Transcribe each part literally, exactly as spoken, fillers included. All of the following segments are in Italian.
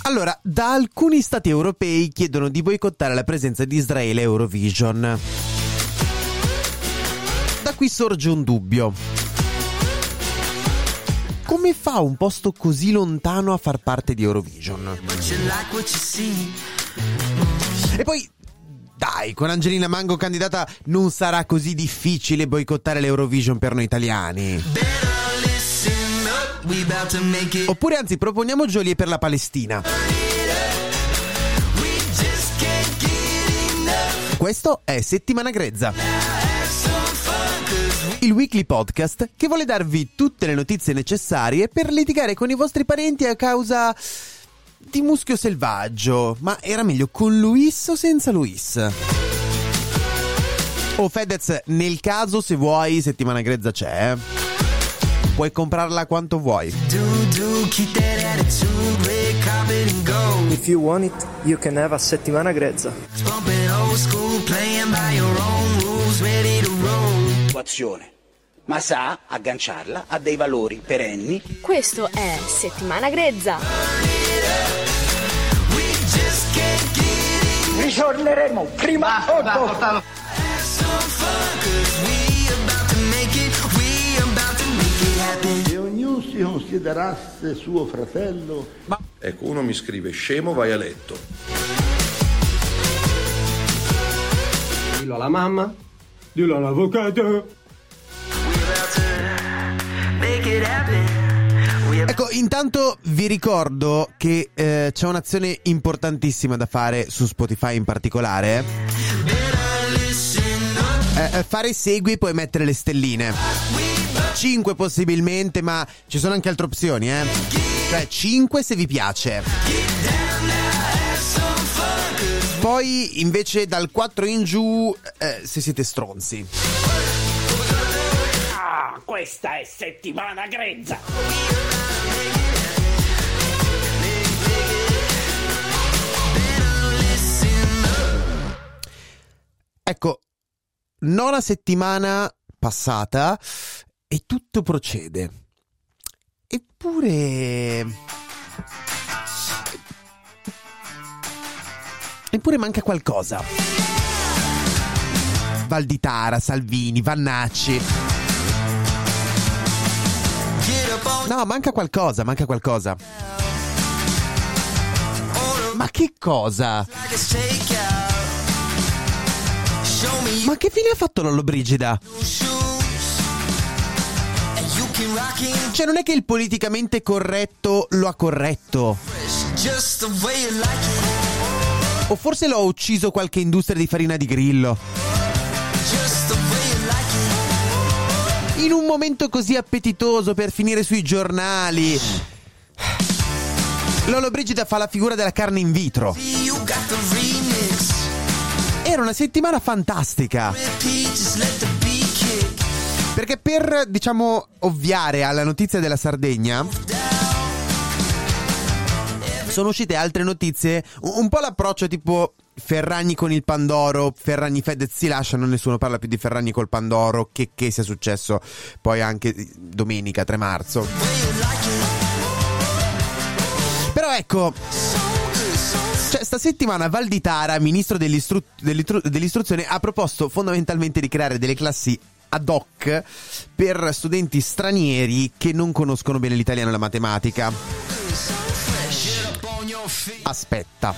Allora, da alcuni stati europei chiedono di boicottare la presenza di Israele a Eurovision. Da qui sorge un dubbio. Come fa un posto così lontano a far parte di Eurovision? E poi, dai, con Angelina Mango candidata non sarà così difficile boicottare l'Eurovision per noi italiani. Oppure anzi, proponiamo Jolie per la Palestina. Questo è Settimana Grezza, il weekly podcast che vuole darvi tutte le notizie necessarie per litigare con i vostri parenti a causa di Muschio Selvaggio. Ma era meglio con Luis o senza Luis? Oh Fedez, nel caso se vuoi Settimana Grezza c'è, puoi comprarla quanto vuoi. If you want it, you can have a Settimana Grezza. Azione, ma sa agganciarla a dei valori perenni. Questo è Settimana Grezza. Ritorneremo prima o dopo. Se ognuno si considerasse suo fratello. Ma ecco, uno mi scrive: scemo, vai a letto. Dillo alla mamma, dillo all'avvocato. Ecco, intanto vi ricordo che eh, c'è un'azione importantissima da fare su Spotify in particolare. Eh, fare segui e poi mettere le stelline. cinque possibilmente, ma ci sono anche altre opzioni, eh. Cioè cinque se vi piace. Poi invece dal quattro in giù eh, se siete stronzi. Ah, questa è Settimana Grezza. Ecco, nona settimana passata e tutto procede. Eppure... Eppure manca qualcosa. Valditara, Salvini, Vannacci. No, manca qualcosa, manca qualcosa. Ma che cosa? Ma che fine ha fatto Lollobrigida? Cioè non è che il politicamente corretto lo ha corretto. O forse l'ho ucciso qualche industria di farina di grillo. In un momento così appetitoso per finire sui giornali, Lollobrigida fa la figura della carne in vitro. Era una settimana fantastica, perché per, diciamo, ovviare alla notizia della Sardegna sono uscite altre notizie, un po' l'approccio tipo Ferragni con il Pandoro, Ferragni Fedez si lasciano, nessuno parla più di Ferragni col Pandoro, che, che sia successo poi anche domenica tre marzo. Però ecco, cioè sta settimana Valditara, ministro dell'istru- dell'istru- dell'istruzione, ha proposto fondamentalmente di creare delle classi ad hoc per studenti stranieri che non conoscono bene l'italiano e la matematica. Aspetta.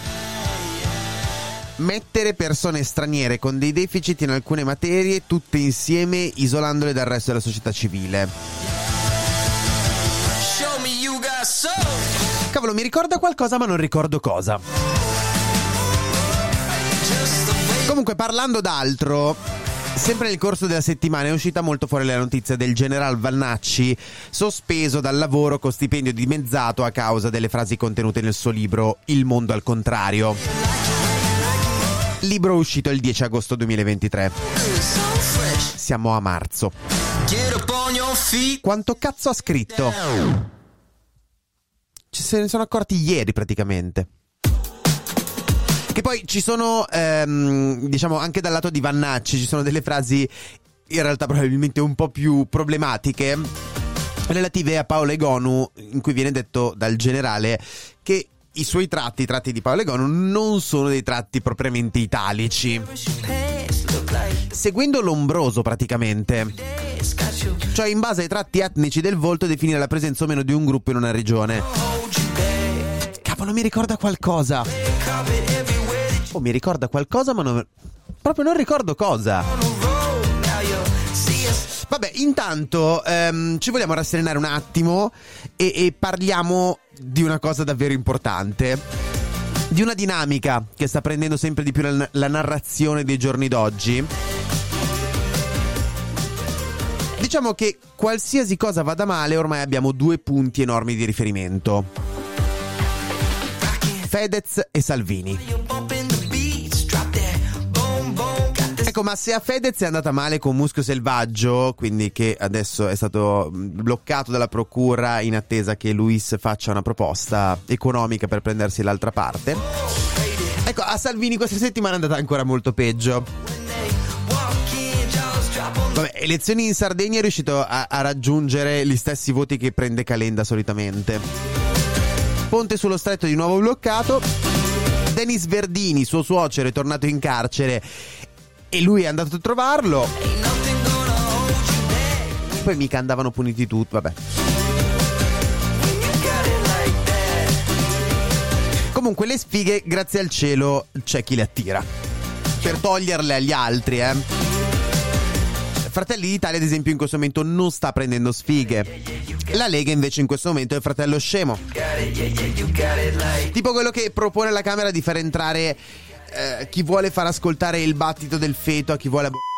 Mettere persone straniere con dei deficit in alcune materie tutte insieme, isolandole dal resto della società civile. Cavolo, mi ricorda qualcosa ma non ricordo cosa. Comunque, parlando d'altro, sempre nel corso della settimana è uscita molto fuori la notizia del general Vannacci sospeso dal lavoro con stipendio dimezzato a causa delle frasi contenute nel suo libro Il mondo al contrario. Libro uscito il dieci agosto duemilaventitré. Siamo a marzo. Quanto cazzo ha scritto? Ci se ne sono accorti ieri praticamente. Che poi ci sono, ehm, diciamo, anche dal lato di Vannacci ci sono delle frasi in realtà probabilmente un po' più problematiche relative a Paola Egonu, in cui viene detto dal generale che i suoi tratti, i tratti di Paolo Egonu, non sono dei tratti propriamente italici, seguendo Lombroso praticamente, cioè in base ai tratti etnici del volto definire la presenza o meno di un gruppo in una regione. Cavolo, mi ricorda qualcosa. Oh, mi ricorda qualcosa, ma non... proprio non ricordo cosa. Vabbè, intanto ehm, ci vogliamo rasserenare un attimo e, e parliamo di una cosa davvero importante, di una dinamica che sta prendendo sempre di più la, la narrazione dei giorni d'oggi. Diciamo che qualsiasi cosa vada male ormai abbiamo due punti enormi di riferimento: Fedez e Salvini. Ecco, ma se a Fedez è andata male con Muschio Selvaggio, quindi che adesso è stato bloccato dalla procura in attesa che Luis faccia una proposta economica per prendersi l'altra parte, ecco, a Salvini questa settimana è andata ancora molto peggio. Vabbè, elezioni in Sardegna è riuscito a, a raggiungere gli stessi voti che prende Calenda solitamente. Ponte sullo Stretto di nuovo bloccato. Denis Verdini, suo suocero, è tornato in carcere e lui è andato a trovarlo. Poi mica andavano puniti tutti, vabbè. Comunque le sfighe, grazie al cielo, c'è chi le attira per toglierle agli altri, eh. Fratelli d'Italia, ad esempio, in questo momento non sta prendendo sfighe. La Lega invece in questo momento è il fratello scemo, tipo quello che propone alla Camera di far entrare eh, chi vuole far ascoltare il battito del feto a chi vuole ab-